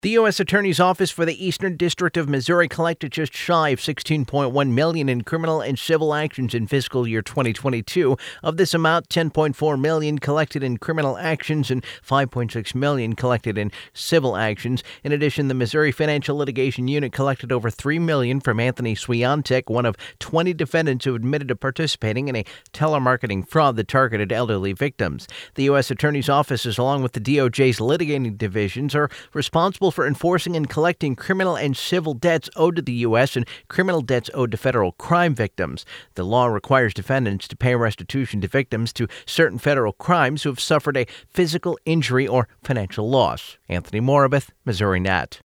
The U.S. Attorney's Office for the Eastern District of Missouri collected just shy of $16.1 million in criminal and civil actions in fiscal year 2022. Of this amount, $10.4 million collected in criminal actions and $5.6 million collected in civil actions. In addition, the Missouri Financial Litigation Unit collected over $3 million from Anthony Swiatek, one of 20 defendants who admitted to participating in a telemarketing fraud that targeted elderly victims. The U.S. Attorney's Offices, along with the DOJ's litigating divisions, are responsible for enforcing and collecting criminal and civil debts owed to the U.S. and criminal debts owed to federal crime victims. The law requires defendants to pay restitution to victims to certain federal crimes who have suffered a physical injury or financial loss. Anthony Morabith, Missouri Net.